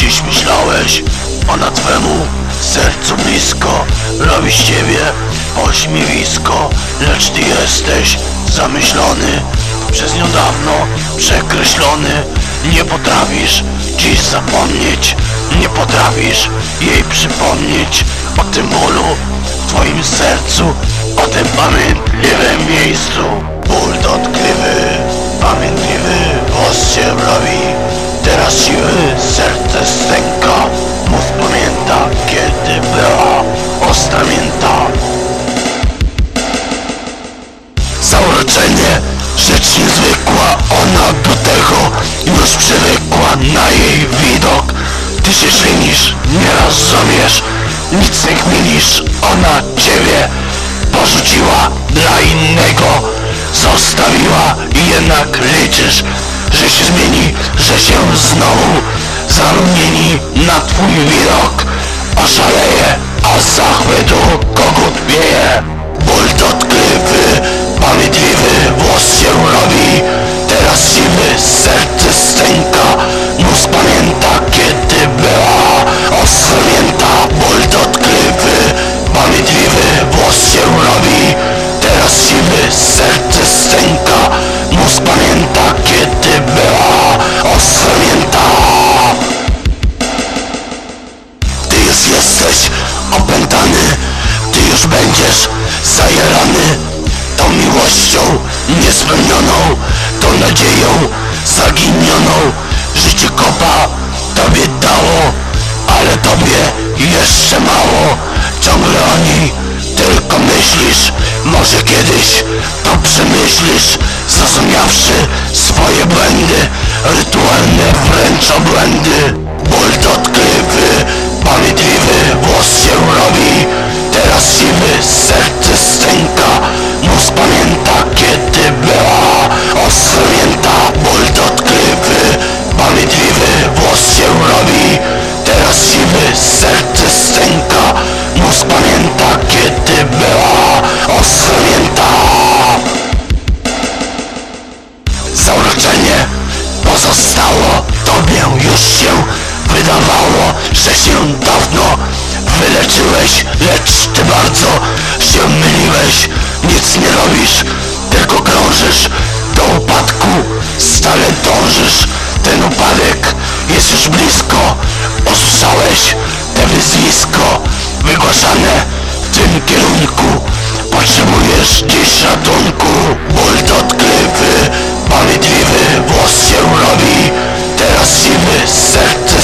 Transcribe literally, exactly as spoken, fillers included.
Dziś myślałeś, ona twemu sercu blisko, robi z ciebie pośmiewisko, lecz ty jesteś zamyślony, przez nią dawno przekreślony. Nie potrafisz dziś zapomnieć, nie potrafisz jej przypomnieć o tym bólu w twoim sercu, o tym pamiętliwym miejscu. Ból dotkliwy, pamiętliwy, włos się robi, teraz siły serce stęka. Mózg pamięta, kiedy była ostra mięta. Zauroczenie, rzecz niezwykła, ona do tego już przywykła. Na jej widok ty się ślinisz, nie rozumiesz, nic nie kminisz. Ona ciebie porzuciła, dla innego zostawiła i jednak liczysz, że się zmieni, że się znowu zarumieni na twój widok. Oszaleje, a z zachwytu kogut wieje. Ból dotkliwy, pamiętliwy, włos się robi, teraz siwy serce stęka. Mózg pamięta, kiedy była osunięta. Ból dotkliwy, pamiętliwy, włos się robi, teraz siwy serce stęka. Mózg pamięta, kiedy była osunięta. Ty już jesteś opętany, ty już będziesz zajarany tą miłością niespełnioną, tą nadzieją zaginioną. Życie kopa tobie dało, ale tobie jeszcze mało. Ciągle o niej tylko myślisz, może kiedyś to przemyślisz, zrozumiawszy swoje błędy, rytualne wręcz obłędy. Ból dotkliwy, pamiętliwy, włos się robi, teraz siwy serce stęka. Mózg pamięta, kiedy była osunięta. Ból dotkliwy, pamiętliwy, włos się robi, teraz siwy serce stęka. Mózg pamięta, kiedy była osunięta. Zauroczenie pozostało tobie, już się wydawało, że się dawno wyleczyłeś, lecz ty bardzo się myliłeś. Nic nie robisz, tylko krążysz do upadku, stale dążysz. Ten upadek jest już blisko, usłyszałeś te wyzwisko wygłaszane w tym kierunku. Potrzebujesz dziś ratunku. Ból dotkliwy, pamiętliwy, włos się robi, teraz siwy serce